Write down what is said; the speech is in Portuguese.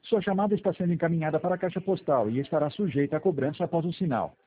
Sua chamada está sendo encaminhada para a caixa postal e estará sujeita a cobrança após o sinal.